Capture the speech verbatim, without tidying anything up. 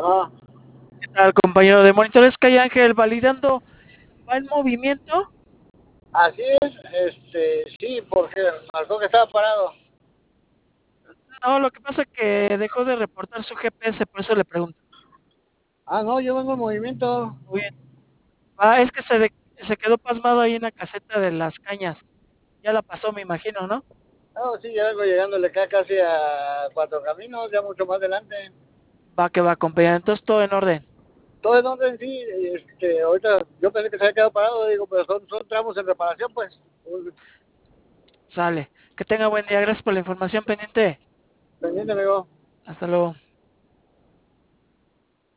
Ajá. ¿Qué tal, compañero de monitores? Que hay Ángel validando. ¿Va en movimiento? Así es, este, sí, porque marcó que estaba parado. No, lo que pasa es que dejó de reportar su G P S, por eso le pregunto. Ah, no, yo vengo en movimiento. Muy bien. Ah, es que se, de- se quedó pasmado ahí en la caseta de las cañas. Ya la pasó, me imagino, ¿no? No, sí, ya vengo llegándole acá casi a Cuatro Caminos, ya mucho más adelante. Va que va, compañero. Entonces todo en orden. Todo en orden, sí, este, ahorita yo pensé que se había quedado parado, digo, pero son, son tramos en reparación, pues. Sale. Que tenga buen día. Gracias por la información pendiente. Pendiente, amigo. Hasta luego.